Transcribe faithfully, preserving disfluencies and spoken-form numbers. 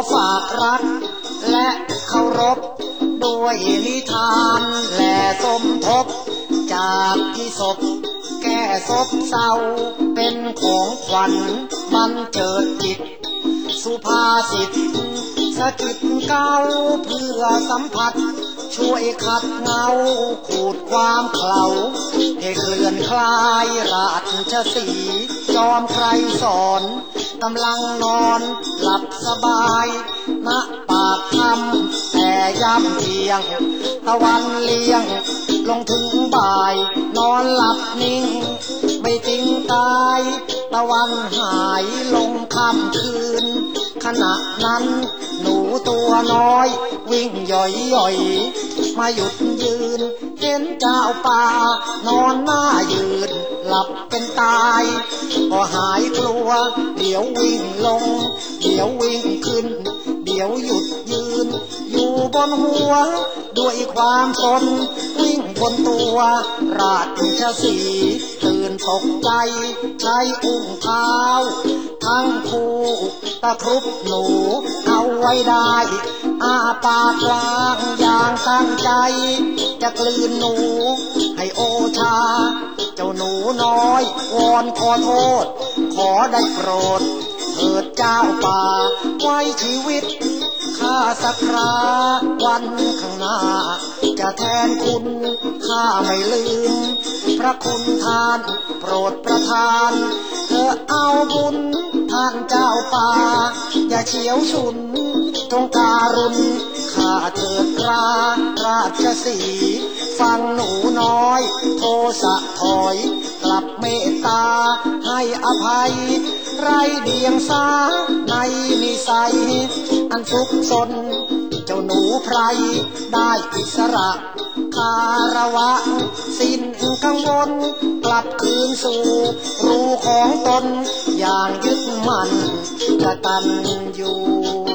ฝากรักและเคารพด้วยนิทานและสมทบจากที่ศพแก้ศพเศร้าเป็นของขวัญมันเจิดจิตสุภาษิตสะกิดเก้าเพื่อสัมผัสช่วยขัดเงาขูดความเขลาให้เคลื่อนคลายราชสีห์จอมใครสอนกำลังนอนหลับสบายณปากถ้ำแต่ย้ำเพียงตะวันเลียงลงถึงบ่ายนอนหลับนิ่งไม่จริงตายตะวันหายลงค่ำคืนขณะนั้นหนูตัวน้อยวิ่งย่อยย่อยมาหยุดยืนเห็นเจ้าป่านอนหน้ายืนหลับเป็นตายพอหายกลัวเดี๋ยววิ่งลงเดี๋ยววิ่งขึ้นเดี๋ยวหยุดยืนอยู่บนหัวด้วยความสนวิ่งบนตัวราชสีห์ตื่นตกใจใช้อุ้งเท้าทั้งคู่ตะครุบหนูเอาไว้ได้อาปากกว้างอย่างตั้งใจจะกลืนหนูให้โอชาเจ้าหนูน้อยวอนขอโทษขอได้โปรดเถิดเจ้าป่าไว้ชีวิตข้าสักคราวันข้างหน้าจะแทนคุณข้าไม่ลืมพระคุณทานโปรดประทานเธอเอาบุญท่านเจ้าป่าอย่าเฉียวฉุนจงการุณข้าเถิดราราชสีห์ฟังหนูน้อยโทสะถอยกลับเมตตาให้อภัยไรเดียงสาในนิสัยอันสุขสนเจ้าหนูไพรได้อิสระคารวะสิ้นกังวลกลับคืนสู่รูของตนอย่างยึดมั่นกตัญญู